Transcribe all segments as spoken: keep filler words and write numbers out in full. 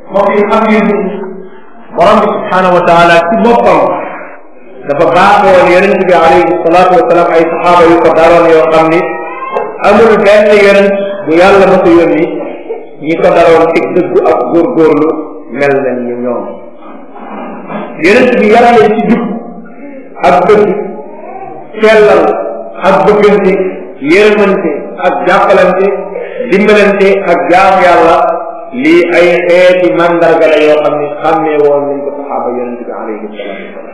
mbokk yi xam ngeen ni borom bi subhanahu wa taala ci boppam dafa baaxoon yonent bi alayhi salaatu wa salaam ay saxaaba yu ko daroon yoo xam ni amul benn yonent bu yàlla ma ko yónni ñi ko daroon ci dëggu ak góorgóorlu mel nañ ñu ñoom yonent bi yàlla leen ci jub ak dëgg sellal ak bëggante yërmante ak jàppalante dimbalante ak jaam yàlla lii ay xeeti mandarga la yoo xam ne xàmmee woon nañ ko saxaaba yonente bi alayhi salaatu wasalaam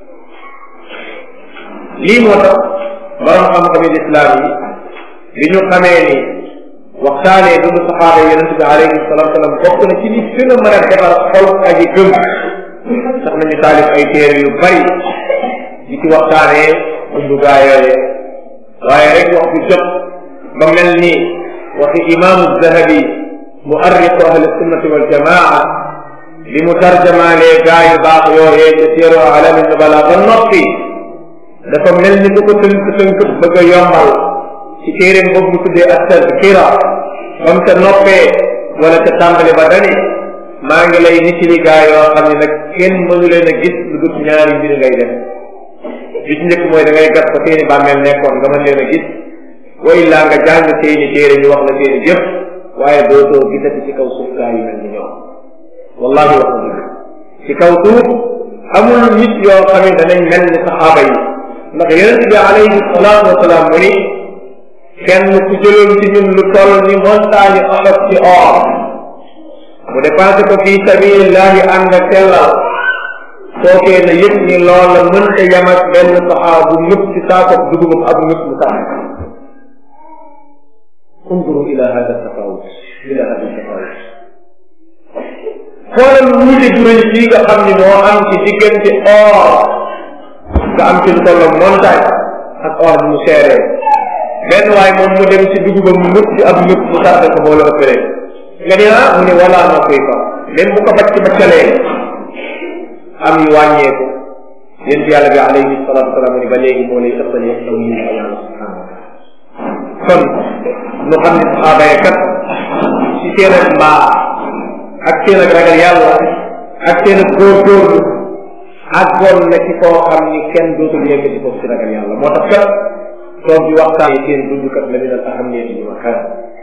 lii moo tax borom xam-xami lislaam yi bi ñu xamee ni waxtaanee dundu saxaaba yonente bi alayhi salaatu wasalaam bokk na ci li gën a mën a defar xol aji gëm sax nañu taalif ay téere yu bari di ci waxtaanee dundu gaa yooye waaye rek wax bi jot ba mel ni waxi imaamu Zahabi muarrixu ahli sunnati wal jamaa li mu tarjamaalee gaa yu baax yooyee ca Siyar A'laami Nubala ba noppi dafa mel ni ku ko tënk tënk bëgg a yombal ci téeréem boobu mu tuddee at-Tazkira ba mu ca noppee wala ca tàmbali ba dani maa ngi lay nit li gaa yoo xam ne nag kenn mënu leen a gis lu dul ñaari mbir ngay def li ci njëkk mooy da ngay gas fa seeni bàmmeel nekkoon nga mën leen a gis wa illaa nga jàng seeni téere ñu wax la seeni jëf waaye dootoo gisati ci kaw suuf gaa yu mel ni ñoom wallahi wax na ci kaw suuf amul nit yoo xam ne danañ mel ni saxaaba yi ndax yonent bi alayhi salaatu wasalaam mu ni kenn ku jëloon ci ñun lu toll ni montagne Uhud ci or mu dépensé ko fi sabilillahi ànd ak sellal sookee na yëpp ni loola mënta yam ak benn saxaaba bu nëpp ci saako dugub ak nëpp mu sax unduru ila hada tafawut ila hada tafawut xoolal wuute ju rëy bii nga xam ni moo am ci diggante or nga am ci lu toll montagne ak or mu seeree benn waaye moom mu dem ci dugubam mu nëpp ci ab nëpp mu sax ko moo la ëppale nga ni ah mu ne wala ma koy fa même bu ko bacc baccalee am yu wàññeeku yéen yàlla bi alayhi salatu wasalaam ni ba léegi moo lay ëppale aw yi ak yàlla subhanahu wa taala kon nu xam ne saxaaba yi kat ci seen ak mbaa ak seen ak ragal yàlla ak seen ak góorgóorlu àggoon na ci koo xam ni kenn dootul yegg ci foofu ci ragal yàlla moo tax kat toog di waxtaan seen dund kat la min al ahamiyati bi ma xel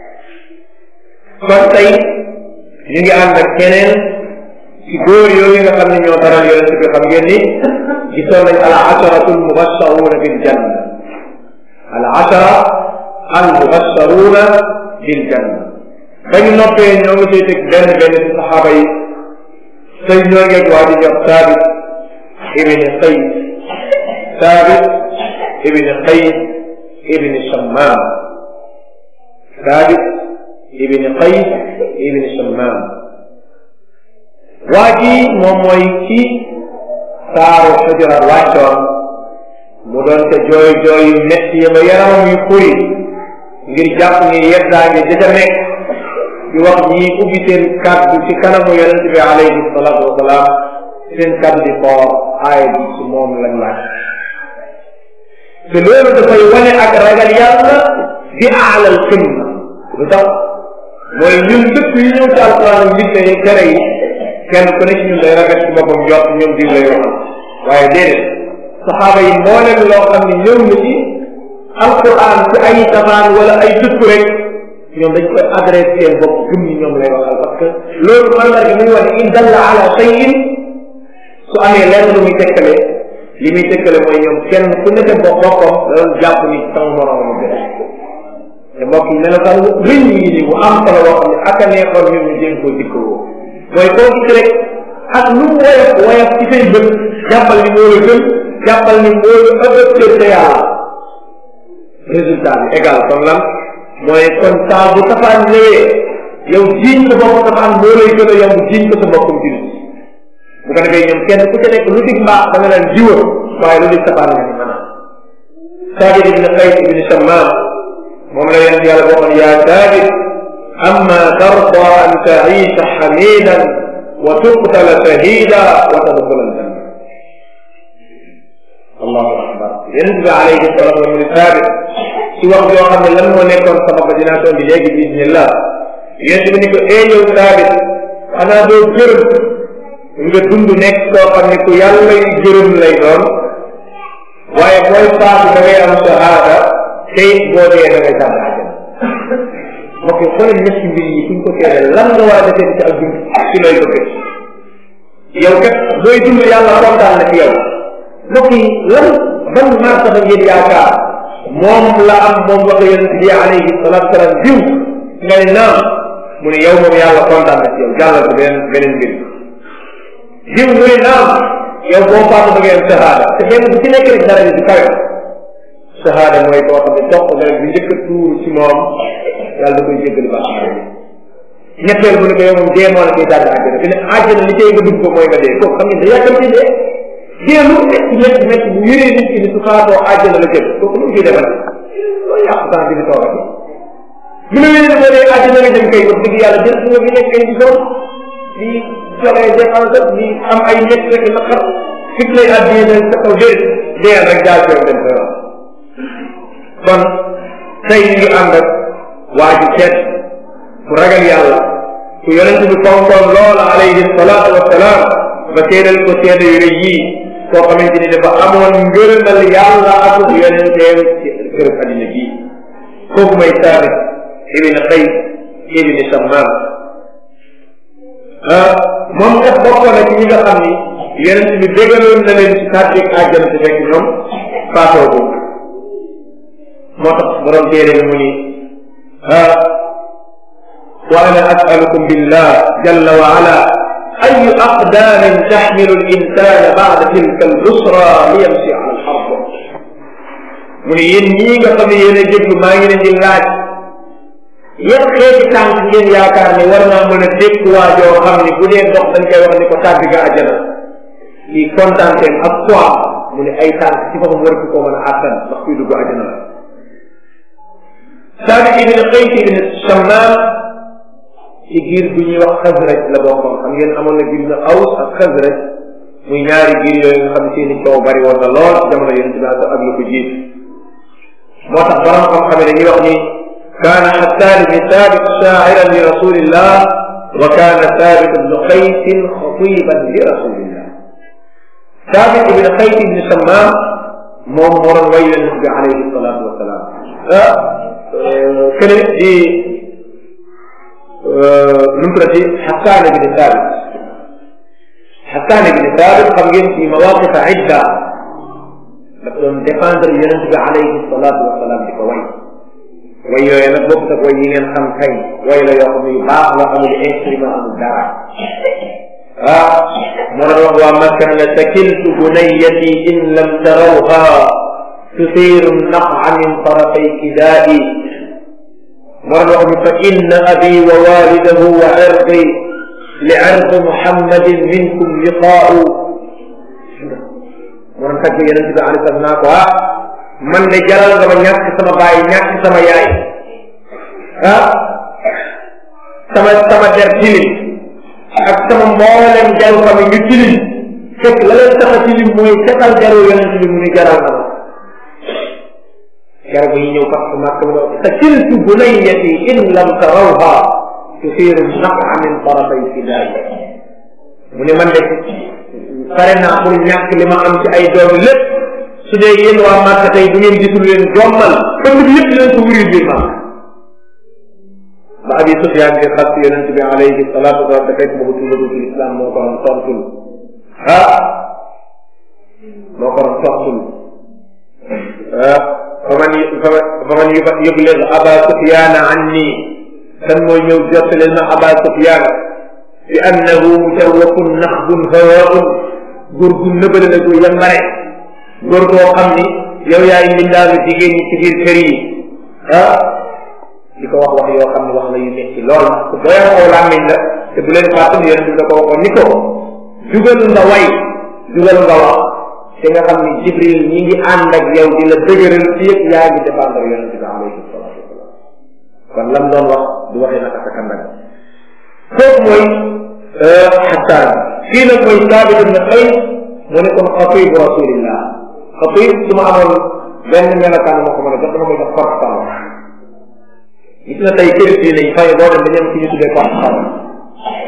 kon tey ñu ngi ànd ak keneen ci góor yooyu nga xam ne ñoo daral yonent bi xam ngeen ni gisoon nañ al asharatu al mubasharuna bil janna al ashara al mubasharuna bil janna bañu noppee ñoo ngi ciy teg benn benn ci saxaaba yi tey ñoo ngeeg waa di jox Saabit ibni Qays Saabit ibni Qays ibni Shammaam Saabit ibni Qays ibni Shammaam waa ji moom mooy ci saaru Hujurat wàccoon mu doon te jooy jooy yu metti yi ba yaramam yu xuri ngir jàpp ni yeddaa ngi dëca nekk di wax ñii ubbi seen kàddu ci kanamu yonent bi alayhi salaatu wasalaam seen kàddu di xoor aaya bi ci moom lañ laaj te loolu dafay wane ak ragal yàlla di aalal qimma lu tax mooy ñun dëkk yi ñëw ci alquran nit ne tere yi kenn ku ne ci ñun day ragal ci boppam jot ñoom diw lay wax waaye déedéet saxaaba yi mbooleem loo xam ne ñëw na ci alquran ci ay safaan wala ay dëkk rek ñoom dañ koy adressé seen bopp gëm ni ñoom lay waxal parce que loolu mandarga muy wane in dalla ala shay'in su amee lenn lu muy tekkale li muy tekkale mooy ñoom kenn ku nekk bopp boppam da doon jàpp ni sama moroom bi te mbokk yi melokaan bu rëy yi ni bu am solo boo xam ne ak a neexoon ñun ñu jéem koo dikkoo mooy koo gis rek ak lu mu woyof woyof ci say bët jàppal ni moo la gën jàppal ni moo la ëpp te yàlla résultat bi égal kon lan mooy kon saa bu safaan ñëwee yow jiiñ ko bopp safaan moo lay gën a yomb jiiñ ko sa boppam jullit bu ko defee ñoom kenn ku ci nekk lu dig mbaax da nga naan jiwa waaye lu dig safaan nga ni maanaam Saabit ibn Qays ibn Shammaam moom la yonent yàlla waxoon yaa Saabit amma tarda an taisha hamidan wa tuqtala shahida wa tadxula aljanna allahu akbar yonent bi alayhi salatu wa sallam Saabit ci wax yoo xam ne lan moo nekkoon sabab ba dinaa ko indi léegi bismillah yonent bi ni ko ee yow Saabit xanaa doo gërëm nga dund nekk koo xam ne ku yàlla yu gërëm lay doon waaye booy faatu da ngay am shahada te it boo dee da ngay tànn àjjana mbokk yi xoolal ñetti mbir yi suñ ko teelee lan nga war a defee ci ak dund ci looy bëgg yow kat booy dund yàlla kontaan na ci yow mbokk yi lan ban martaba ngeen yaakaar moom la am moom wax yonent bi alayhi salaatu salaam diw nga ne naam mu ne yow moom yàlla kontaan na ci yow jàllal ko beneen beneen mbir diw mu ne naam yow boo faatu da ngay am shahada te benn bu ci nekk rek dara di kawe shahada mooy koo xam ne topp nga rek di njëkk a tuur ci moom yàlla da koy jéggali baax ñetteel bu ne ko yow moom dee moo la koy dàgg àjjana fi ne àjjana li tey nga dugg ko mooy nga dee kooku xam ne da yàkkam ci dee dee lu métti métti métti bu yëree nit ki ni su faatoo àjjana la jëm kooku lu mu ciy defal loolu yàq temps bi di toogati bu la wéree boo dee àjjana la jëm kay wax dëgg yàlla jël nga fi nekk ay di doon di joxee défense di am ay ñett rek na xam fit lay àddina sa kaw déet dee rek jaal ci dem sa yoon kon tey ñu ngi ànd ak waa ji seet ku ragal yàlla ku yonent bi fonkoon loola alayhi salaatu wasalaam ba seedal ko seede yu rëy yii koo xamante ni dafa amoon ngërëmal yàlla ak yonenteem ci kërëb addina bii kooku may Saabit ibn Qays ibn Shammaam moom kat bokkoon na ci ñi nga xam ni yonent bi dégaloon na leen ci kàddu àjjana ci fekk ñoom faatoo ko moo tax borom téere bi mu ni wa ana as'alukum billah jalla wa ala ayu aqdamin taxmilu al insana ba'da tilka al busra li yamsi ala al xarb mu ne yéen ñii nga xam ne yéen a jéglu maa ngi leen di laaj yan xeeti tànk ngeen yaakaar ne war naa mën a dégg waa joo xam ne bu dee dox dañ koy wax ni ko tàbbi nga àjjana kii kontaanteem ak poids mu ne ay tànk ci boppam war ko mën a àttan ndax kuy dugg àjjana la Saabit ibn Qays ibn Shammaam ci giir bu ñuy wax Xasraj la bokkoon xam ngeen amoon na giir na Aws ak Xasraj muy ñaari giir yooyu nga xam ne seeni coow bari woon na lool jamono yonent bi ak lu ko jiit moo tax borom xam-xam dañuy wax ni kaana Xasaan ibn Saabit shaa'iran li rasulillah wa kaana Saabit ibn Qays xatiiban li rasulillah Saabit ibn Qays ibn Shammaam moom moo doon way yonent bi alayhi salaatu wa salaam kële di nu mu tuddati Xasaan ibn Saabit Xasaan ibn Saabit xam ngeen ci mawaqif idda daf doon défendre yonent bi alayhi salaatu wa salaam di ko way way yooyu nag bokk ak way yi ngeen xam kay way la yoo xam ne yu baax la amul instrument amul dara ah moo doon wax waa Makka la sakiltu bunayati in lam tarawha tusiru naqa min tarafay kidaa'i moo doon wax ni fa inna abi wa walidahu wa irdi li irdi muhammadin minkum liqaa'u moo doon tagg yonent bi alayhi salaam naa ko ah man de jaral nga ma ñàkk sama baay ñàkk sama yaay ah sama sama der tilim ak sama mboolem jaru xam ñu tilim fekk la leen tax a tilim mooy setal jaru yonent bi mu ni jaral na ma garab yi ñëw parce que màkk mu sakiltu bunayati in lam tarawha tusiru naqa min tarafay fidaay mu ne man de pare naa pour ñàkk li ma am ci ay doomi lépp su dee yéen waa Màkka tey bu ngeen gisul leen jommal pënd bi yëpp leen ko wuri biir Màkka ba Abi Sufyaan di xas yonent bi alayhi salaatu wa salaam dafay boobu tuubagul ci islam moo ko doon tontul ah moo ko doon tontul ah faman faman yublig Aba Sufyaan anni kan mooy ñëw jottaleel ma Aba Sufyaan bi annahu mujawwafun naxbun hawaa'un góor gu nëbale la gu yambare góor goo xam ni yow yaay mbindaalu jigéen ñi ci biir kër yi ah di ko wax wax yoo xam ne wax la yu nekk ci lool ku doy xaw làmmiñ la te bu leen fàttali yéen da ko waxoon ni ko jugal nga way jugal nga wax te nga xam ni Jibril ñi ngi ànd ak yow di la dëgëral ci yëpp yaa ngi défendre yonente bi alayhi salaatu wasalaam kon lam doon wax du waxee naka sa kandag kooku mooy Xasaan kii nag mooy Saabit ibn Qays mu ne kon xatibu rasulillah xatib su ma amoon benn melokaan moo ko mën a jox dama koy jox force parole gis na tey kër fii nañ fay boo dem dañu am ci ñu tuddee force parole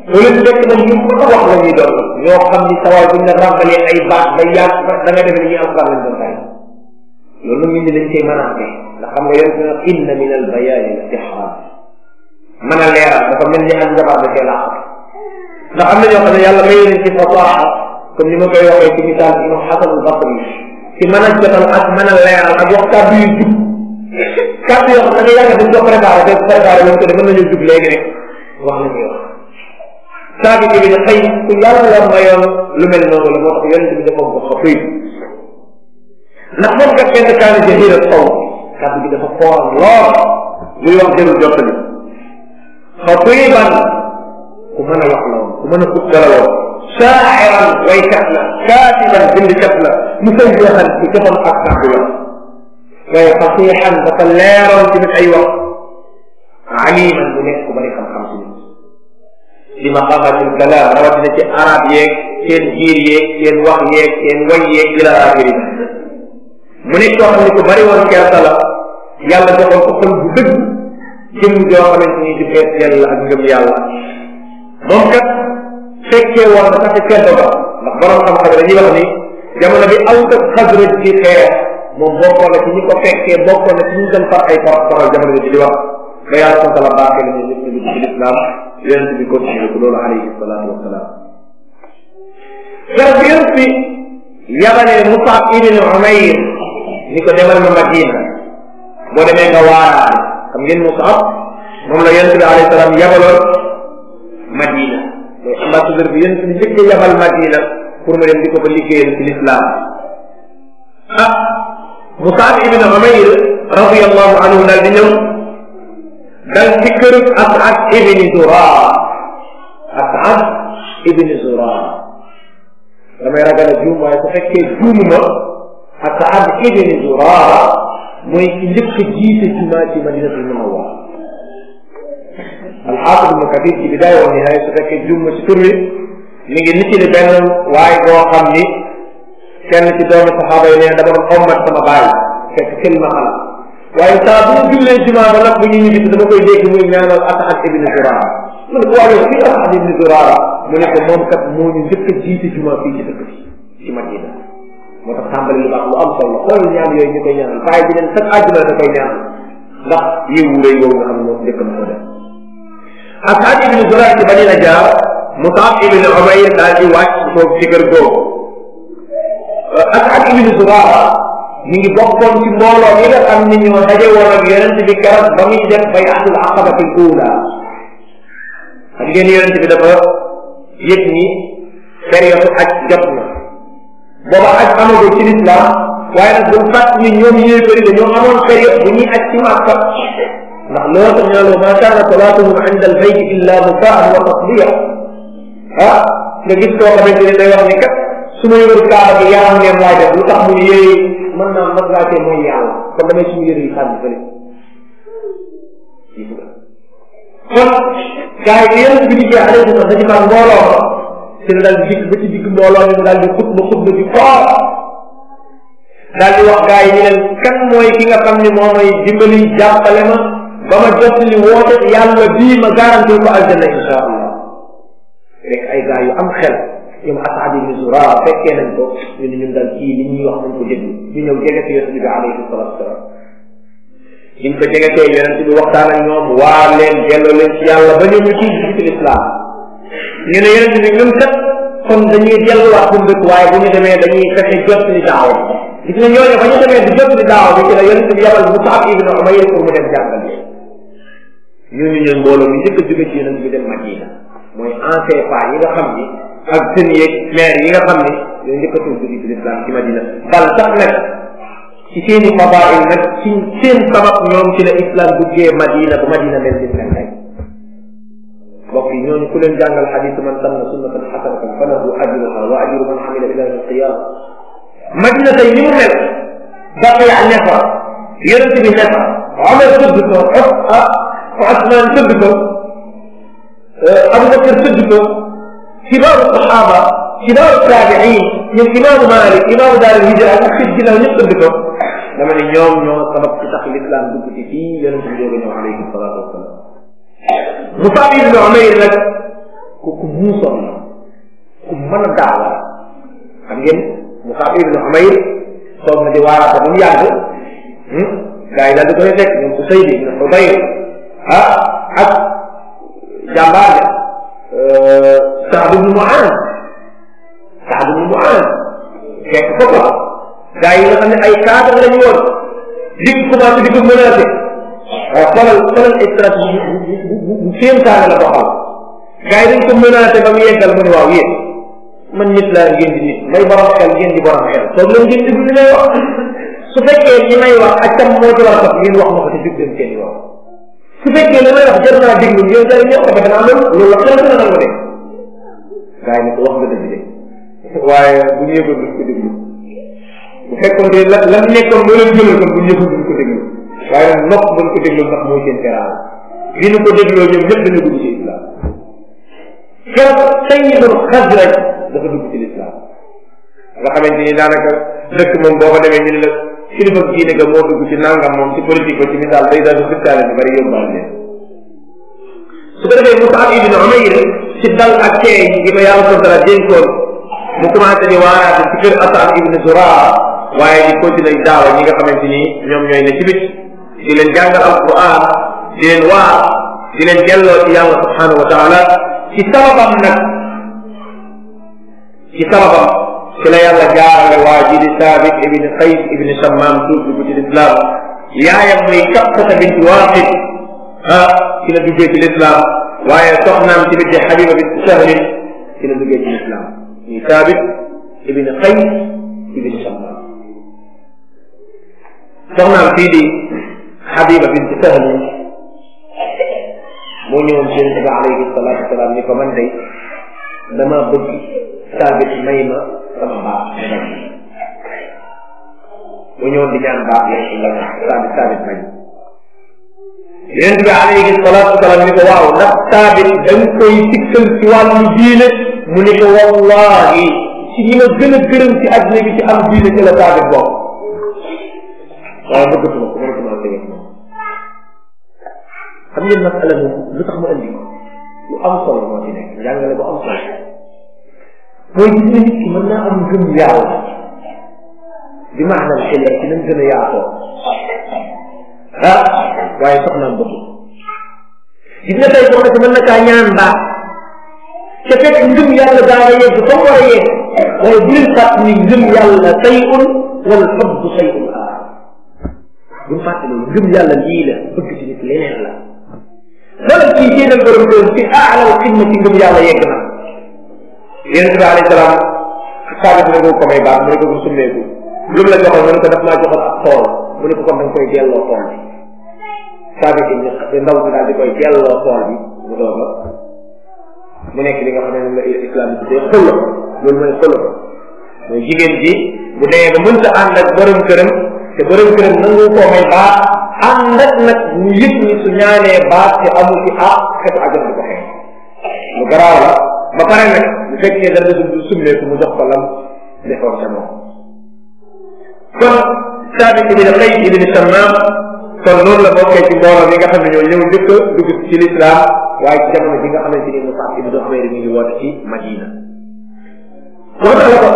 boo leen fekk nag ñu mën a wax la ñuy doon ñoo xam ni sawaay buñ la ràmbalee ay baat ba yàgg da nga defe ni ñuy alquran lañ doon tay loolu nag nit ñi dañ koy mën a amee ndax xam nga yéen dina inna min al bayaani la tixaar mën a leeral dafa mel ni ak njabaar da cee laax ndax am na ñoo xam ne yàlla may leen ci fasaaxa comme ni ma koy waxee ci misaal imam Xasan al Basri ci mën a jotal ak mën a leeral ak wax kàddu yu jub kàddu yoo xam ne da nga yàgg dañ ko préparé te préparé wuñ ko de mën nañu jub léegi rek wax la ñuy wax saa bi bi ne xëy ku yàlla la mayoon lu mel noonu la moo tax yonente bi defoon ko xafiy ndax moom kat kenn kaani jahira saw kàddu gi dafa foor lool luy wax jëlul jottali xafiban ku mën a wax la woon ku mën a fukkala woon shaa'iran waykat la kaatiban bindkat la musayyahan ci jëfam ak kàddu la waaye fasiixan dafa leeroon ci nit ay wax aliman bu nekk ku bari xam-xam si nit li maqamatil kalaam rawatina ci arab yeeg seen jiir yeeg seen wax yeeg seen way yeeg ila axiri mu nekk koo xam ne ku bari woon kersa la yàlla joxoon ko xol bu dëgg jëm joo xamante ni di fees yàlla ak ngëm yàlla moom kat fekkee woon na sax ci ceddo ba ndax borom xam-xam dañuy wax ni jamono bi aw kat xasraj ci xeex moom bokkoon na ci ñi ko fekkee bokkoon na ci ñu dem far ay faral jamono bi di wax ba yàlla sant la baaxee na ñu ñëpp ñu dugg ci lislaam yonent bi continué ko loolu alayhi salaatu wasalaam garab yonent bi yabalee Musab ibn Umayr ni ko demal ma Madina boo demee nga waaraale xam ngeen Musab moom la yonent bi alayhi salaam yabaloon Madina mooy ambassadeur bi yonent bi njëkk a yabal Madina pour mu dem di ko fa liggéeyal ci lislaam ah Musab ibn Umayr radiyallahu anhu daal di ñëw dal ci kër As'ad ibn Zurara As'ad ibn Zurara damay ragal a juum waaye su fekkee juumuma As'ad ibn Zurara mooy ki njëkk a jiite jumaa ci Madinatul Munawwara al-Hafiz Ibn Kathir ci bidaaya wa nihaaya su fekkee juum ci tur wi mi ngi nit li benn waaye boo xam ni kenn ci doomu saxaaba yi nee dama doon ommat sama baay fekk kenn ma xala waaye saa bu ñu jullee jumaa ba nag bu ñu ñibbi dama koy dégg muy ñaanal As'ad ibn Zurara mu ne ko waaye fii As'ad ibn Zurara mu ne ko moom kat moo ñu njëkk a jiite jumaa fii ci dëkk bi ci Madina moo tax tàmbali lu baax lu am solo xool ñaan yooyu ñu koy ñaanal waaye bi leen sax àdduna da koy ñaanal ndax yiwu rëy boobu nga xam ne moom njëkk na ko def As'ad ibn Zurara ci Madina jaar Mus'ab ibn Umayr daal di wàcc foofu ci kër googu As'ad ibn Zurara mi ngi bokkoon ci mbooloo yi nga xam ne ñoo daje woon ak yonent bi keroog ba muy def bay'atul aqabatil uula xam ngeen yonent bi dafa yëg ni période aj jot na booba aj amagul ci lislaam waaye nag buñ fàtt ni ñoom yéefari dañoo amoon période bu ñuy aj ci Makka ndax loolu tax ñaa loo ma kaana salaatuhum inda al bayt illa mukaan wa tasdiya ah nga gis koo xamante ne day wax ni kat su may wër kaaba gi yaram ngeen laay def lu tax mu yéey mën naa mën ngaa cee mooy yàlla kon damay suñu yëre yi sànni fële kon gars yi yéen bi liggéey alayhi salaam dañu naan mbooloo ci la daal di dikk ba ci digg mbooloo ñu daal di xutba xutba di foor daal di wax gars yi ñu leen kan mooy ki nga xam ne moo may dimbali jàppale ma ba ma jot li woote yàlla bii ma garanti ko aljanna insha allah rek ay gars yu am xel ñoom As'ad ibn Zurara fekkee nañ ko ñu ne ñun daal kii li ñuy wax nañ ko déglu ñu ñëw jege ci yonent bi alayhi salatu wasalaam ñu ko jege tey yonent bi waxtaan ak ñoom waar leen delloo leen ci yàlla ba ñoom ñu ciy dugg ci lislaam ñu ne yonent bi ñun kat kon dañuy delluwaat bu dëkk waaye bu ñu demee dañuy fexe jot li daaw gis nga ñooñu ba ñu demee di jot li daaw bi ci la yonent bi yabal Mus'ab ibn Umayr pour mu dem jàngal ñooñu ñooy mbooloo mi njëkk a jóge ci yonent bi dem Madina mooy ancien fa yi nga xam ni ak seen yeeg maire yi nga xam ne ñoo njëkk a tudd ci l'islam ci Madina bal sax nag ci seen i fadail nag ci seen sabab ñoom ci la islam duggee Madina ba Madina mel ni mel tey mbokk yi ñooñu ku leen jàngal xadis man sanna sunnatan xasanatan falahu ajruha wa ajru man xamila ila yawm alqiyama Madina tey ni mu mel Baqiya ne fa yonent bi ne fa Omar tudd ko ah Usmaan tudd ko Abubakar tudd ko kibaaru saxaaba kibaaru taabiin ñoom imaamu Maalik imaamu daaru hijra ak xit ginnaaw ñëpp tudd ko dama ne ñoom ñoo sabab ci tax l'islam dugg ci fii yonent bi jóge ñëw alayhi salaatu wasalaam Mus'ab ibn Umayr nag ku ku muusoon la ku mën a daawa xam ngeen Musab ibn Umayr toog na di waaraata ba mu yàgg gars yi daal di koy teg ñoom Usayd ibn Hudayr ah ak jàmbaar ja Saad ibn Mu'aaz Saad ibn Mu'aaz fekk foofa gars yi nga xam ne ay cadre lañu woon di commencé di ko menacé waaw xoolal xoolal stratégie bu bu bu kéemtaane la doxal gars yi dañ ko menacé ba mu yeggal mu ne waaw yéen man nit laa ngeen di nit may borom xel ngeen di borom xel toog leen ngeen déglu li may wax su fekkee li may wax ak tam moo ci war a tax ngeen wax ma ko te dégg leen kenn wax su fekkee li may wax jar naa déglu yow daal ñëw ko defe naa loolu loolu la xel dina nangu de gars yi ne ko wax nga dëgg de waaye bu ñu yëgoon duñ ko déglu bu fekkoon ne la la nekkoon moo leen jëloon kon bu ñu yëgoon duñ ko déglu waaye nag nopp bañ ko déglu ndax mooy seen teraal li ñu ko dégloo ñoom ñëpp dañu dugg ci islam keroog tey ñu doon xas rek dafa dugg ci l'islam nga xamante ni daanaka dëkk moom boo ko demee ñu ne la kilifa diine ga moo dugg ci nangam moom ci politique ba ci misaal day daal di fëkkaale bi bari yóbbaal leen su ko defee Musab ibn Umayr ci dal ak teey gi ko yàlla subhanahu wa taala dénkoon mu commencé di waaraate ci kër Asad ibn Zuraa waaye di continuer daawa ñi nga xamante ni ñoom ñooy ne ci bit di leen jàngal alquran di leen waar di leen delloo ci yàlla subhanahu wa taala ci sababam nag ci sababam ci la yàlla jaarale waa ji di Saabit ibn Qays ibn Shammaam tuub dugg ci lislaam yaayam muy Kafsata bint Waaqid ah ci la duggee ci lislaam waaye soxnaam ci biir Habiba bint Sahl ci la duggee ci lislaam muy Saabit ibn Qays ibn Shammaam soxnaam fii di Habiba bint Sahl moo ñëwoon ci Yonent bi alayhi salaatu wa salaam ni ko man day dama bëgg Saabit may ma sama baax mu ñëwoon di ñaan baax la Saabit Saabit bañ Yonent bi alayhi salaatu wa salaam ni ko waaw ndax Saabit dañ koy sikkal ci wàllu diine mu ni ko wallahi ci ñi ma gën a gërëm ci àddina bi ci am diine ci la Saabit bokk waaye bëggatuma ko mënatuma tege moom xam ngeen masala moom lu tax ma andi ko lu am solo moo ci nekk njàngale bu am solo mooy gis nga nit ki mën naa am gëm yàlla bi maanaam xel ci nañ gën a yaatoo ah waaye soxnaam bëgg gis nga tey soxna si mën na kaa ñaan baax te fekk ngëm yàlla daa nga yegg fa mu war a yegg waaye bu leen fàtt ni ngëm yàlla sayun wala xobbu sayun aar bu ñu fàtte loolu ngëm yàlla lii la bëgg ci nit leneen la wala kii génnal borom kër fi aalal xidma ci ngëm yàlla yegg na yonent bi alayhi salaam Saabit ne ko ko may baax mu ne ko bu summeeku lu mu la joxoon mu ne ko daf maa joxoon ak tool mu ne ko kon da nga koy delloo tool bi Saabit yi ndaw si daal di koy delloo tool bi mu doog a mu nekk li nga xam ne moom la islam bi tuddee xullo loolu mooy xullo mooy jigéen ji bu demee ba mënta ànd ak borom këram te borom këram nangu koo may baax ànd ak nag mu yëg ni su ñaanee baax te amul ci ah xetu àjjana di ko xeex lu garaaw la ba pare nag bu fekkee dana du summeeku mu jox ko lam defoon ca moom kon Saabit ibn Qays ibn Shammaam kon noonu la bokkee ci mbooloo mi nga xam ne ñoo ñëw njëkk a dugg ci lislaam waaye ci jamono bi nga xamante ni Musab ibn Umayr mi ngi woote ci Madina moo tax la ko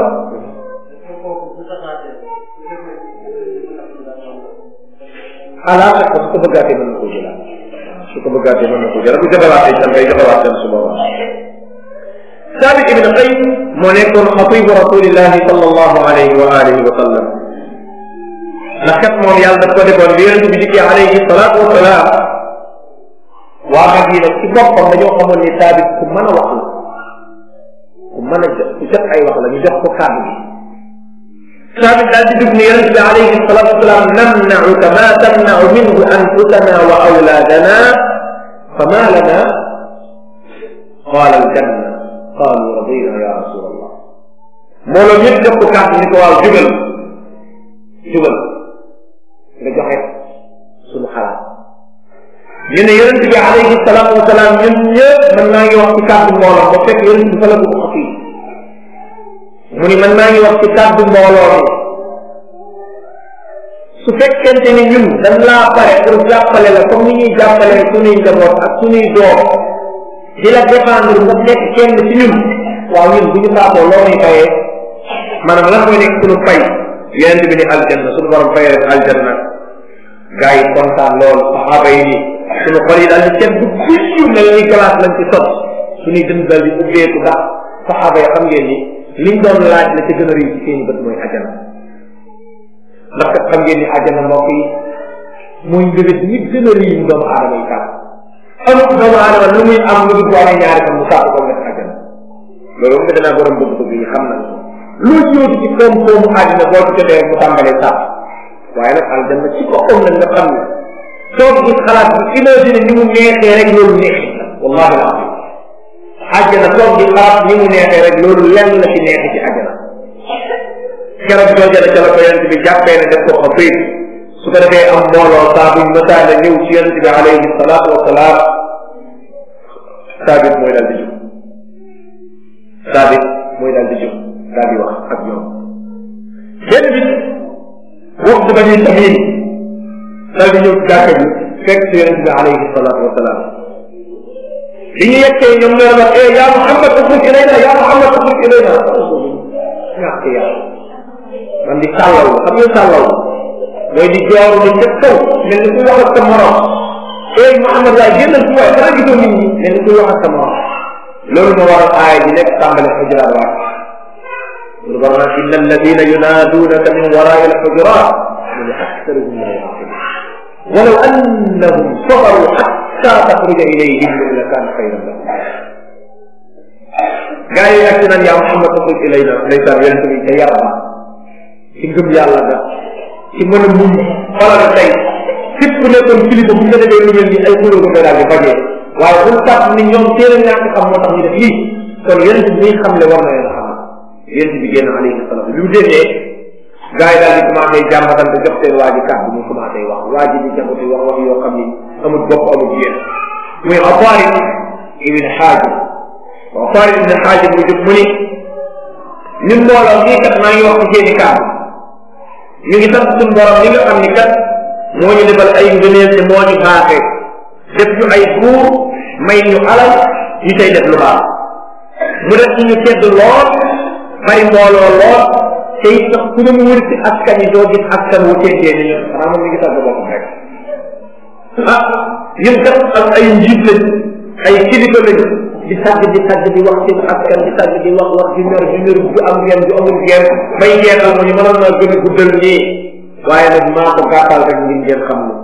ala ko su ko bëggaatee mën na koo jëlaat su ko bëggaatee mën na koo jëlaat bu joxewaatee itam day joxewaat dem su boobaa Saabit ibn Qays moo nekkoon xatibu rasulillahi sallallahu alayhi wa alihi wa sallam ndax kat moom yàlla daf ko defoon bi yonent bi dikkee alayhi salaatu wa salaam waa Madina ci boppam dañoo xamoon ni Saabit ku mën a wax la ku mën a jot ku jot ay wax la ñu jox ko kàddu gi Saabit daal di dugg ni yonent bi alayhi salaatu wa salaam namna'uka ma tamna'u minhu anfusana wa awlaadana fama lana qaala aljanna qaalu radina ya rasulallah mbooloo ñëpp jox ko kàddu ni ko waaw jugal jugal nga joxe suñu xalaat ñu ne yonent bi alayhi salaatu wa salaam ñun ñëpp man maa ngi wax ci kàddu mbooloo ba fekk yonent bi fa la ko xafi mu ni man maa ngi wax ci kàddu mbooloo mi su fekkente ni ñun dañ laa pare pour jàppale la comme ni ñuy jàppale suñuy njaboot ak suñuy doom di la défendre nga nekk kenn ci ñun waaw ñun bu ñu faatoo loo muy fayee maanaam lan mooy nekk suñu fay yonent bi ni aljanna suñu borom fayee rek aljanna gars yi kontaan loolu saxaaba yi ni suñu xol yi daal di seet bu yu mel ni glace lañ ci sot suñuy dënd dal di ubbeeku ndax saxaaba yi xam ngeen ni liñ doon laaj la ca gën a rëy ci seen bët mooy ajana ndax kat xam ngeen ni ajana mbokk yi mooy mbébét ñi gën a rëy mu doomu aadama yi kàpp amut doomu aadama lu muy am lu dul boole ñaari fan mu sàpp ko nekk ajana loolu moom danaa borom bëgg-bëgg yi xam nañ ko lu ñëwti ci koom-koomu àddina boo ci jotee mu tàmbalee sàpp waaye nag aljanna ci boppam nag nga xam ne soo gis xalaat bi imagine ni mu neexee rek loolu neexee wallahi la àjjana toog di xalaat ni mu neexee rek loolu lenn la ci neexee ci àjjana keroog joojana ca la ko yonent bi jàppee ne def ko xafiif su ko defee am mbooloo saa buñ mësaale ñëw ci yonent bi alayhi salaatu wasalaam saabit mooy daal di jóg saabit mooy daal di jóg daal di wax ak ñoom benn bi waxtu ba ñuy tamit daal di ñëw ci jàkka bi fekk ci yonent bi alayhi salaatu wasalaam li ñu yeggee ñoom ñoo wax eh yaa Muhammad uxruj ilayna yaa Muhammad uxruj ilayna ñàkk yàlla man di sàllaw xam nga sàllaw mooy di jooru di ca kaw mel ni kuy wax ak sa morom eh Muhammad laay génnal ci waay dara gisoo nit ñi mel ni kuy wax ak sa morom loolu moo waral aaya ji nekk tàmbale xujuraat waat lu war naa inna alladina yunaadunaka min warai alxujurat mu ne aktaruhum la yaqilun walaw annahum sabaru xatta taxruja ilayhim la kaana xayran lahum gaa yi ak naan yaa Muhammad uxruj ilayna ndeysaan yonente bi ca yarba ci ngëm yàlla nga ci mën a muñ xoolal tey képp ku nekkoon kilifa bu nga defee lu mel ni ay xuloo ko daal di fajee waaye bu tax ni ñoom seen ñàkk xam moo tax ñu def lii kon yonente bi muy xam ne war na leen xam yonente bi génn alayhi salaam bi mu déggee gaa yi daal di commencé jàmbatante jox seen waa ji kàddu mu commencé wax waa ji di jàmbati wax wax yoo xam ni amul bopp amul yéen muy Aqaarib ibn Haajib Aqaarib ibn Haajib mu jóg mu ni ñun mbooloo nii kat maa ngi wax ci seeni kàddu ñu ngi sant suñu borom li nga xam ni kat moo ñu defal ay ngëneel te moo ñu baaxee def ñu ay buur may ñu alal ñu tey def lu baax mu def ñu tedd lool bari mbooloo lool te it sax ku ne mu wër ci askan yi doo gis askan wu teddee ni ñun xanaa moom mi ngi tàgg boppam rek ah ñun kat ak ay njiit lañ ay kilifa lañ di tàgg di tàgg di wax seen askan di tàgg di wax wax di ñor di ñor du am ngeen du amul ngeen bay jeexal mu ñu mënoon naa gën a guddal nii waaye nag maa ko gàttal rek ngir ngeen xam ne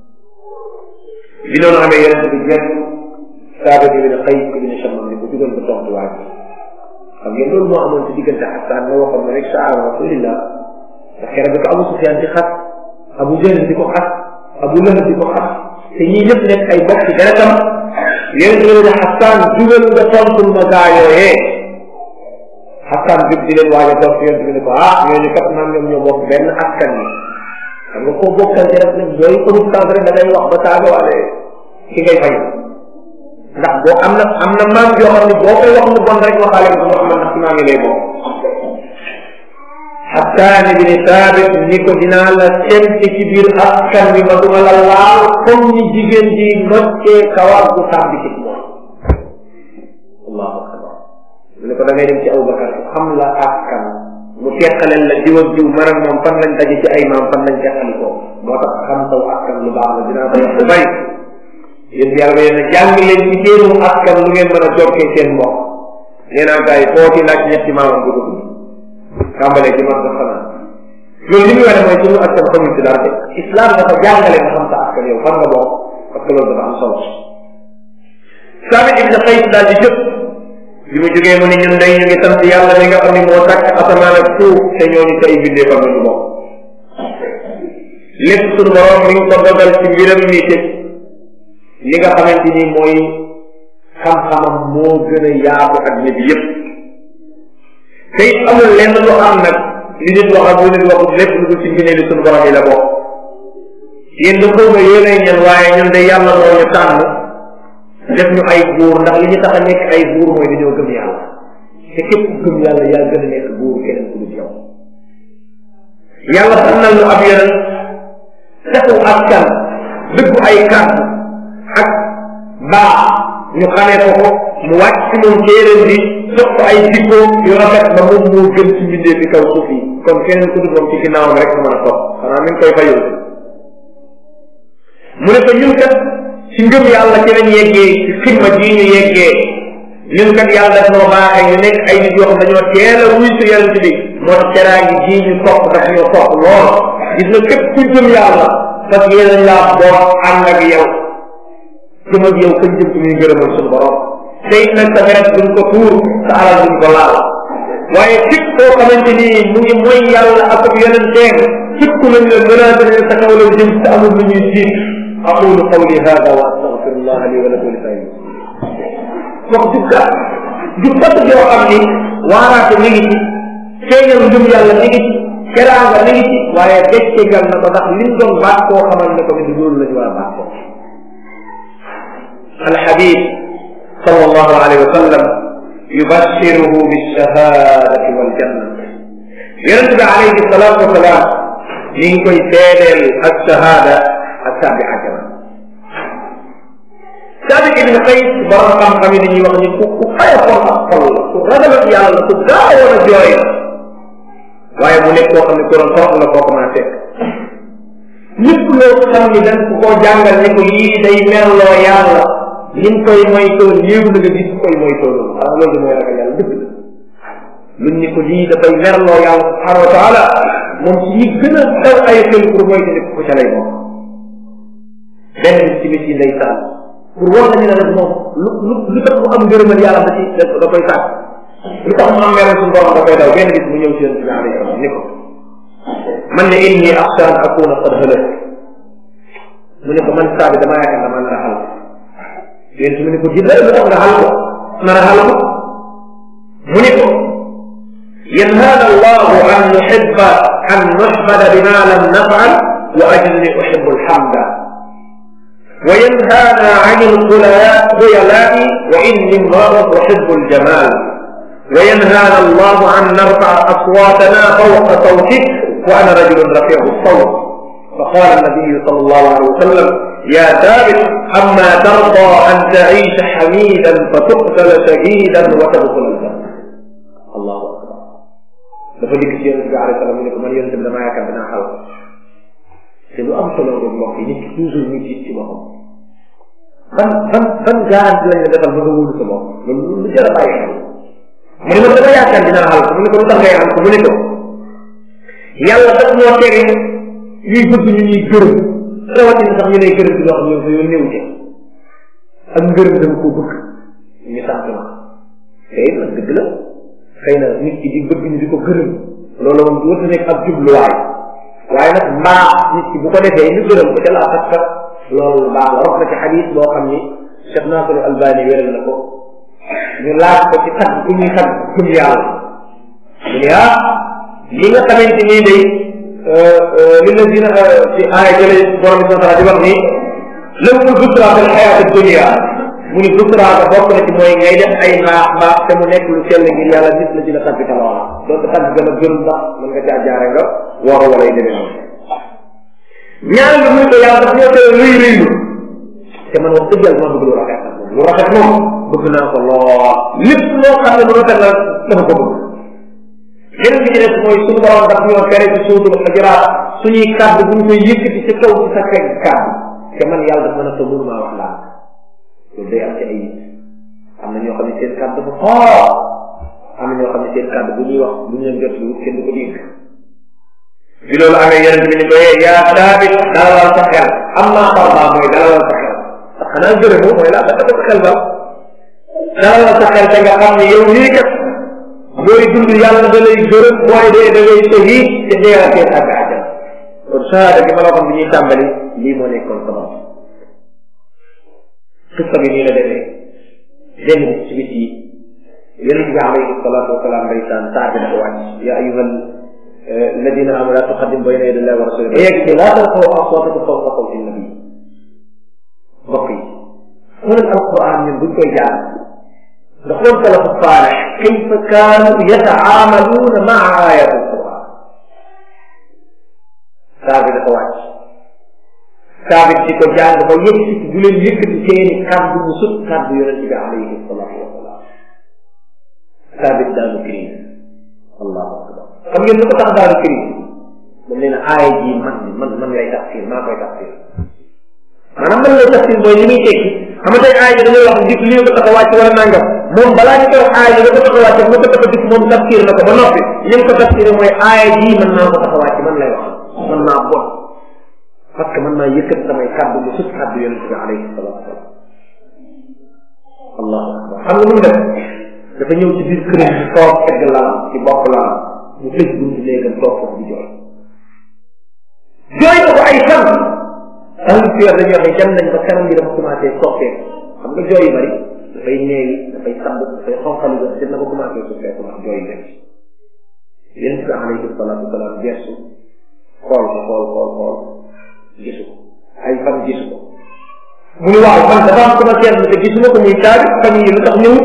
bi noonu amee yeneen bi jeex saaba bi ne xëy ko dina chamam ni ko dugal ba tontu waaj xam ngeen loolu moo amoon ci diggante Xasaan ma waxoon ne rek saara rasulillah ndax keroog dafa Abu Sufyaan di xas Abu Jahl di ko xas Abu Lahab di ko xas te ñii ñëpp nekk ay bokk ci deretam yéen ñoo ne Xasaan dugal nga tontul ma gaa yooyee Xasaan bi di leen waaj a tontu yéen bi ne ko ah ñooñu kat naan ñoom ñoo bokk benn askan yi xam nga koo bokkal ci rek nag yooyu amul sens rek da ngay wax ba taagawaale ki ngay fay ndax boo am na am na maam yoo xam ne boo koy wax lu bon rek waxaale ko wax man ndax maa ngi lay bokk Xasaan ibn Saabit ni ko dinaa la sénti ci biir askan bi ma duma la laal comme ni jigéen ji noccee kawar bu tàbbi ci moom allahu akbar mu ne ko da ngay dem ci Abubakar xam la askan mu teqaleel la jiw ak jiw man ak moom fan lañ daje ci ay maam fan lañ teqali ko moo tax xam saw askan lu baax la dinaa ko wax bu bari yéen yàlla yéen a jàng leen ci seenu askan lu ngeen mën a jokkee seen mbokk nee naa gars yi foo ci laaj ñetti maamam bu dugg tàmbalee ci man sax xanaa loolu li muy wane mooy suñu askan xamul ci dara de islam dafa jàngale nga xam sa askan yow fan nga bokk parce que loolu dafa am solo Saabit ibn Qays daal di jóg bi mu jógee mu ne ñun day ñu ngi sant yàlla mi nga xam ne moo sàkk asamaan ak suuf te ñooñu tey bindee fan la ñu bokk lépp suñu borom mi ngi ko dogal ci mbiram ni te li nga xamante ni mooy xam-xamam moo gën a yaatu adduna bi yëpp te it amul lenn lu am nag li nit wax ak lu nit waxut lépp lu dul ci mbine li suñu borom yi la bokk yéen da xaw ma yéenay ñan waaye ñun de yàlla moo ñu tànn def ñu ay buur ndax li ñu tax a nekk ay buur mooy dañoo gëm yàlla te képp gëm yàlla yaa gën a nekk buur keneen ku dul yow yàlla tànnal ñu ab yeneen defu askan dëggu ay kàddu ak baax ñu xamee ko ko mu wàcc ci moom téeréem bi jox ko ay jikko yu rafet ba moom moo gën ci mbindee fi kaw suuf yi kon keneen ku dul moom ci ginnaawam rek mën a topp xanaa mi ngi koy fayul mu ne ko ñun kat ci ngëm yàlla ci lañ yeggee ci xidma jii ñu yeggee ñun kat yàlla daf noo baaxee ñu nekk ay nit yoo xam dañoo teel a wuy su yàlla bi moo tax teraa ngi jii ñu topp daf ñoo topp lool gis nga képp kuy gëm yàlla parce que yéen laa boot ànd ak yow jëm ak yow kañ jëm ci muy gërëmal suñu borom te it nag sa deret duñ ko tuur sa alal duñ ko laal waaye képp koo xamante ni mu ngi mooy yàlla ak ak yeneen teem képp ku lañ la menacé ne sa kaw la jëm te amul lu ñuy siit aqulu qawli hada wa astaghfirullah li wa lakum li saa'il wax jub ga jub fat yoo xam ni waaraate mi ngi ci feeñal ngëm yàlla mi ngi ci keraanga mi ngi ci waaye becce gal na ko ndax liñ doon baat koo xamal ne ko ni loolu la ñu war a baat ko alhabib sallallahu alayhi wa sallam yubashiruhu bilshahadati waljanna yonente bi alayhi salatu wasalaam mi ngi koy seedeel ak shahada ak saabi ajana Saabit ibn Qays borom xam-xam yi dañuy wax ni ku ku xayafoon ak xol la ku ragalat yàlla la ku gaawoon a jooy la waaye mu nekk koo xam ne ku doon torox la koo ko mën a fekk lépp loo xam ni dañ ko koo jàngal ne ko lii day merloo yàlla liñ koy moytoo néew na nga gis koy moytoo loolu xam loolu mooy ragal yàlla dëgg la luñ ni ko lii dafay merloo yàlla subhanahu wa taala moom ci ñi gën a daw ay xel pour moytu ne ko ca lay bokk benn bis ci bis yi day tànn pour war nañu ne nag moom lu lu lu tax mu am ngërëmal yàlla da ci da koy tànn lu tax mu am meral suñu borom da koy daw benn bis mu ñëw si yonent bi alayhi salaam ni ko man ne inni axsha an akuna qad halak mu ne ko man saa bi damaa yaakaar damaa nar a xal yonent mu ne ko ji lu tax nga xal ko nar a xal ko mu ne ko yanhaana allahu an nuhibba an nuhmada bima lam nafal wa ajli uhibbu alhamda وينهانا عن الخيلاء وإني امرأ أحب الجمال وينهانا الله أن نرفع أصواتنا فوق صوتك وأنا رجل رفيع الصوت فقال النبي صلى الله عليه وسلم يا ثابت أما ترضى أن تعيش حميدا فتقتل شهيدا وتدخل الجنة الله أكبر dafa dikk ci yonent bi alayhi salaam mu ne ko man yonent bi damaa yaakaar dinaa xal te lu am solo la mbokk yi nit ki toujours ñu ci ci boppam ban ban ban garanti lañ la defal ba nga wóolu sa bopp loolu lu jar a bàyyi xel mu ne ma dama yaakaar dinaa xal ko mu ne ko lu tax ngay xal ko mu ne ko yàlla daf ñoo tere ñuy bëgg ñu ñuy gërëm rawatina sax ñu lay gërëm di loo xam ne yow yow néew ci ak ngërëm dama koo bëgg ñu sant ma te it nag dëgg la xëy na nit ki di bëgg ñu di ko gërëm loolu moom warta nekk ab jubluwaay waaye nag mbaa nit ki bu ko defee ñu gërëm ko ca laa fat fat loolu lu baax la wax na ci xadis boo xam ni Cheikh Nasir Albani wéral na ko ñu laaj ko ci tagg ku ñuy tagg gëm yàlla mu ne ah li nga xamante nii day li la dina ci aaya jële borom bi subhanahu di wax ni lëmul busra fil xayaati dunia mu ni busra nga bokk na ci mooy ngay def ay mbaax mbaax te mu nekk lu sell ngir yàlla nit la dina tagg ca loola donc tagg gën a gën ndax mën nga caa jaare nga war a wala yi demee noonu ñaar nga muy ko yàlla daf ñoo tere rëy rëylu te man wax dëgg yàlla ma bëgg lu rafet lu rafet moom bëgg naa ko lool lépp loo xam ne lu rafet la dafa ko bëgg yeneen bi ci des mooy suñu borom daf ñoo tere ci suutul xajaraat suñuy kàddu bu ñu koy yëkkati ci kaw ci sa fekk kàddu te man yàlla daf mën a tëmul maa wax laa loolu day am ci ay nit am na ñoo xam ne seen kàddu dafa xool am na ñoo xam ne seen kàddu bu ñuy wax bu ñu leen jot lu kenn du ko dégg bi loolu amee yeneen bi ni ko yee yaa Saabit dalalal sa xel am naa xarmaa mooy dalalal sa xel ndax xanaa gërëmu mooy laa dafa sa xel ba dalalal sa xel te nga xam ne yow lii kat booy dund yàlla da lay gërëm booy dee da ngay sëhi te deeratee ak àjjana kon saada gi ma la xam bi ñuy tàmbali lii moo nekkoon sabab xista bi nii la demee benn bis ci bis yi yonent bi alayhi salaatu wasalaam ndeysaan saar bi dafa wàcc yaa ayyuhal الذين آمنوا لا تقدموا بين يدي الله ورسوله يكفي لا ترفعوا أصواتكم فوق صوت النبي بقي هنا القرآن من بك جعل دخول سلف الصالح كيف كانوا يتعاملون مع آيات القرآن ثابت الواجه saabit di ko jàng ba yëkkati du leen yëkkati seeni kàddu mu sut kàddu yonente bi alayhi salaatu wasalaam saabit daanu crise allahu akbar xam ngeen lu ko tax daanu crise moom nee na aaya ji man man man lay tafsir maa koy tafsir maanaam man lay tafsir mooy li muy tekki xam nga tey aaya ji dañuy wax dik lii ko tax a wàcc wala nangam moom balaa ñu koy wax aaya ji da ko tax a wàcc mu ko tax a dik moom tafsir na ko ba noppi li mu ko tafsir mooy aaya ji man naa ko tax a wàcc man lay wax man naa bon parce que man naa yëkkat samay kàddu mu sut kàddu yonente bi alayhi salatu wasalam allahu akbar xam nga nu mu def dafa ñëw ci biir këram bi toog egg lalam ci bopp lalam mu tëj buntu néegam toog foofu di jooy jooy na ko ay fan ahlu siyar dañuy wax ne dem nañ ba kanam bi dafa commencé soppeeku xam nga jooy yu bari dafay neewi dafay sabb dafay xonqali ba te na ko commencé soppeeku ndax jooy yu bari yonente bi alayhi salatu wasalam gersu xool ko xool xool xool gisu ko ay fan gisu ko mu ni waaw man dafa am sama seetlu te gisuma ko muy caabi fan yi lu tax ñëwut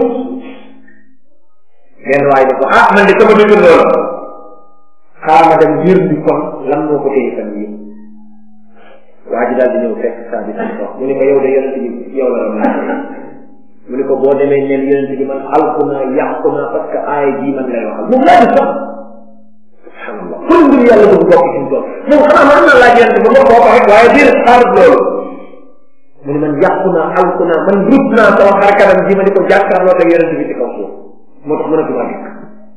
benn waaye ne ko ah man de sama dëkk loolu xaar ma dem wér bi kon lan moo ko téye fan yi waa ji daal di ñëw fekk caabi si ko mu ni ko yow de yonente bi yow la doon laaj mu ni ko boo demee neen yonente bi man alku naa yàqu naa parce que aaya jii man lay waxal moom laaju sax subhanallah kon ngir yàlla bëgg bokk ci tool moom xanaa man naa laaj yonente ba ma boo ko rek waaye biir xaarut loolu mu ni man yàqu naa alku naa man rut naa sama xar kanam ji ma di ko jàkkaarloo ak yonente bi ci kaw suuf moo tax mënatuma dikk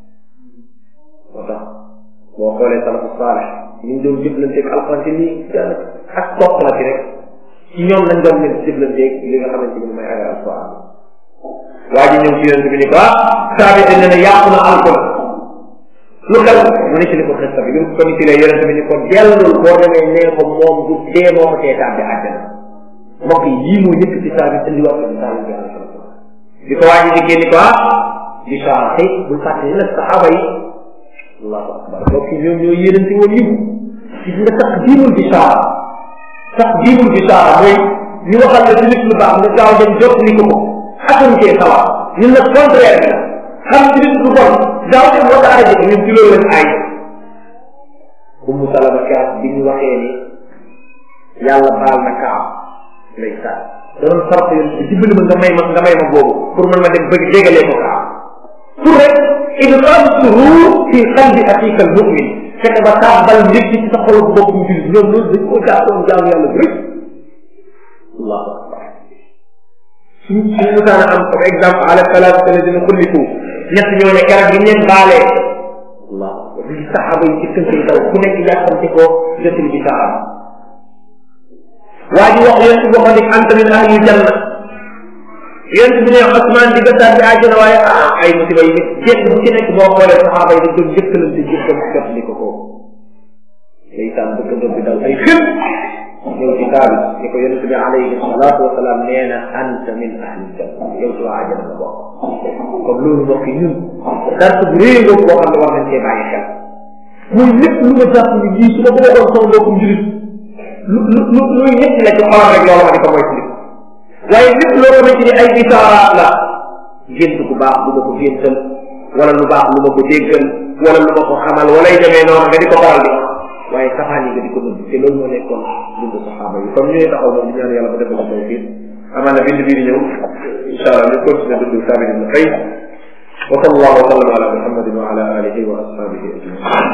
moo tax boo xoolee salafu saalih ñu ngi doon jëflanteeg alxuraan te nii daanaka ak topp la ci rek ci ñoom lañ doon leen jëflanteeg li nga xamante ni mooy ay alxuraan waa ji ñëw ci yonente bi ni ko ah saabite ne ne yàqu na alku na lu xew mu ne ci li ko xesta bi li mu ko nitilee yonente bi ni ko dellul boo demee nee ko moom du dee moo ko teetaat bi àjjana mbokk yi lii moo njëkk ci saabit indiwaat ko ci saabit bi alayhi salaatu di ko waa ji di génni ko ah di saa tey bul fàtte ni nag saxaaba yi allahu akbar mbokk yi ñoom ñoo yéenante woon yiw gis nga tax diimul bi saa tax diimul bi saa mooy ñu waxal la ci nit lu baax nga gaaw dem jot ni ko ko xasan cee xawa ñun nag contraire bi xam ci nit lu bon gaaw dem wata arrêté ko ñun ci loolu lañ ay Ummu Salama kaas bi ñu waxee ni yàlla baal na kaaw lay saa danoon sarta yoon si dimbali ma nga may ma nga may ma boobu pour man ma dem bëgg dégalee ko kaaw pour rek idxaal surur fi qalbi axiika al mu'min fexe ba tàbbal nit ci sa xolu bopp mu jullit ñoom loolu dañ koo jàppoon jaamu yàlla bu rëy allahu akbar suñ suñ musaana am comme exemple ala salaatu sala dina xulliku ñett ñooñu keroog bi ñeen baalee allahu akbar li saxaaba yi ci kënkañ daw ku nekk yàkkamte ko jottali bi saxaaba waa ji wax yéen si boppam nik anta min ahli janna yéen bi ne Usmaan di gëstaan bi àjjana waaye ah ay musiba yi jékk bu ci nekk boo xoolee saxaaba yi dañ doon jëkkalante jëkkal jot li ko ko ndeysaan dëkkandoo bi dal ay xëm ñëw ci taabis ni ko yonente bi alayhi salaatu wasalaam nee na anta min ahli janna yow ci waa àjjana nga bokk comme loolu mbokk yi ñun dara bu réy boobu boo xam ne war nañ cee bàyyi xel muy lépp lu ma jàpp ni lii su ma ko waxoon sama mbokkum julit lu lu lu luy ñett la ci xolam rek loolu ma di ko moy ci waaye lépp loo xamante ni ay bisaaraat la gént ku baax lu ma ko géntal wala lu baax lu ma ko déggal wala lu ma ko xamal walay demee noonu nga di ko faral di waaye safaan yi nga di ko nëbb te loolu moo nekkoon dundu saxaaba yi comme ñooy taxaw noonu di ñaan yàlla ba defal ko tawfiq amaan na bind bii di ñëw incha allah ñu continuer dundu Saabit ibn Qays wa sallallahu wa sallam ala muhammadin wa ala alihi wa ashabihi ajmain